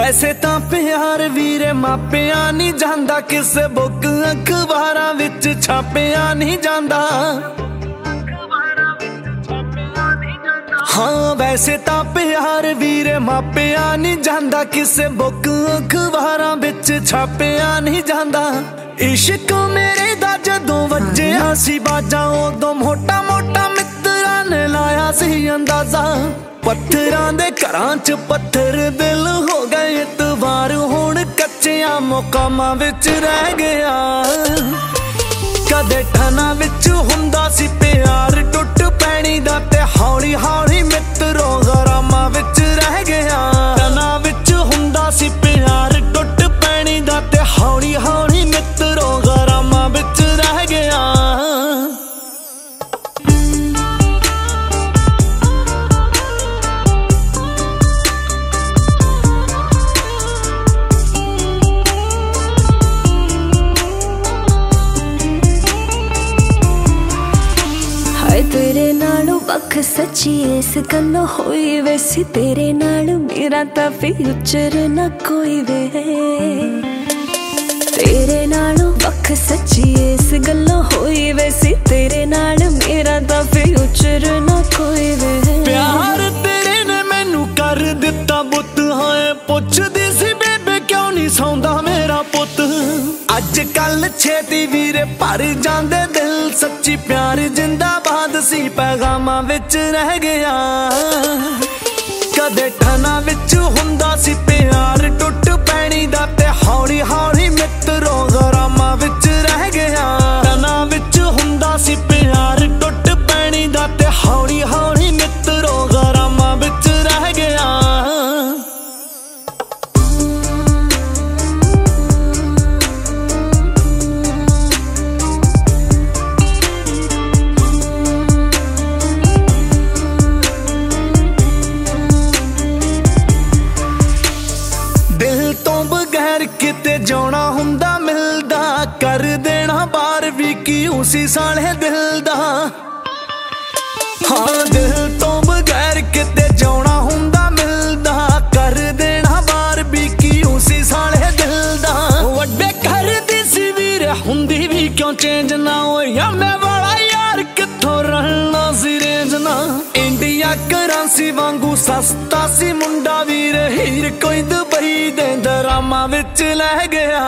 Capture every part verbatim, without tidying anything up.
वैसे तां प्यार वीरे मापिया नहीं जांदा, किसे बुक अखबारां विच छापिया नहीं जांदा। हाँ वैसे तां प्यार वीरे मापिया नहीं जांदा, किसे बुक अखबारां विच छापिया नहीं जांदा। इश्क मेरे दा जदों वज्जिया सी बाजा, उदों मोटा मोटा मित्तरां ने लाया सी अंदाजा। पत्थरां दे घरां च पत्थर दिल हो गए इतवार, हुण कच्चियां मुकामां विच रह गया। कदे ठना विच हुंदा सी प्यार, टुट पैणी दा ते हौली हौली मित्रों गरामां विच रह गया। ठना विच हुंदा सी प्यार, टुट पैणी दा ते हौली हौली मित्रों गरामां विच रह गया। तेरे नालों वख सच्ची इस गल्लों होई वैसी, तेरे नाल मेरा तां फ्यूचर ना कोई वे। तेरे नालों वख सच्ची इस गल्लों होई वैसी, तेरे नाल मेरा तां फ्यूचर ना कोई वे। प्यार तेरे ने मैनू कर दिता बुत, हाए पुछदी सी बेबे क्यों नहीं सौंदा मेरा पुत। अज कल छेती वीरे भर जांदे दिल, सच्ची प्यार जिंदाबाद सी पैगामां विच रह गया। कदे ठना विच हुंदा सी प्यार, टुट पैणी दा ते हौली हौली मित्रों गरामां विच रह गया। ठना विच हुंदा सी प्यार, टुट पैणी दा ते हौली हौली मित्रों गरामां विच रह गया। दिल तो बगैर किते जाना हुंदा मिलदा, कर देना बार भी की उसी साले दिल दा। हाँ दिल तो बगैर किते जाना हुंदा मिलदा, कर देना बार भी की उसी साले दिल दा। वड्डे घर दी सी वीर हुंदी भी क्यों चेंज ना होया, मैं वाला यार कित्थों रहना सी रेंज ना। इंडिया करेंसी वांगू सस्ता सी मुंडा वीर, हीर कोई दुबई दे दरामां विच लह गया।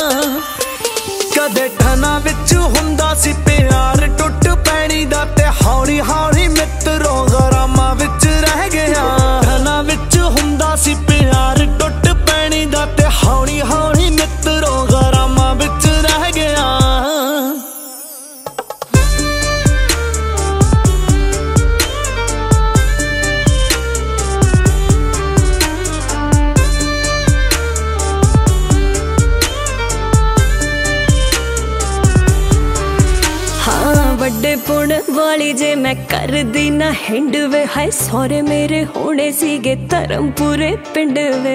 कदे ठना विच हुंदा सी प्यार, टुट पैणी दा ते हौली हौली मित्रों गरामां विच रह गया। ठना विच हुंदा सी प्यार, टुट पैणी दा ते हौली हौली मित्रों गरामां विच रह गया। ਵੱਡੇ ਪੁਣ ਵਾਲੀ ਜੇ ਮੈਂ ਕਰਦੀ ਨਾ ਹਿੰਡ ਵੇ, ਹਾਏ ਸਹੁਰੇ ਮੇਰੇ ਹੋਣੇ ਸੀਗੇ ਧਰਮਪੁਰੇ ਪਿੰਡ ਵੇ।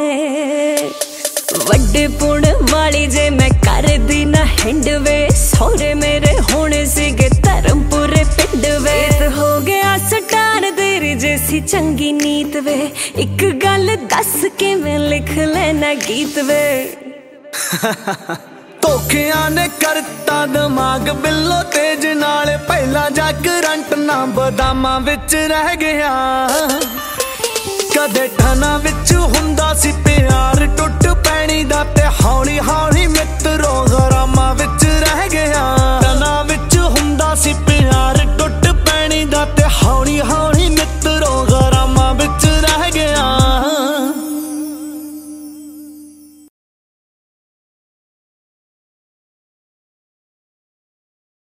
ਵੱਡੇ ਪੁਣ ਵਾਲੀ ਜੇ ਮੈਂ ਕਰਦੀ ਨਾ ਹਿੰਡ ਵੇ, ਸਹੁਰੇ ਮੇਰੇ ਹੋਣੇ ਸੀਗੇ ਧਰਮਪੁਰੇ ਪਿੰਡ ਵੇ। ਹੋ ਗਿਆ ਸਟਾਰ ਤੇਰੀ ਜੈਸੀ ਚੰਗੀ ਨੀਤ ਵੇ, ਇੱਕ ਗੱਲ ਦੱਸ ਕਿਵੇਂ ਲਿਖ ਲੈਣਾ ਗੀਤ ਵੇ। ਧੋਖਿਆਂ ਨੇ ਕਰਤਾ ਦਿਮਾਗ ਬਿੱਲੋ ਤੇਜ ਨਾਲ, ਪਹਿਲਾਂ ਜਾ ਕਰੰਟ ਨਾ ਬਦਾਮਾਂ ਵਿੱਚ ਰਹਿ ਗਿਆ। ਕਦੇ ਠਨਾ ਵਿੱਚ ਹੁੰਦਾ ਸੀ ਪਿਆਰ, ਟੁੱਟ ਪੈਣੀ ਦਾ ਤੇ ਹੌਲੀ ਹੌਲੀ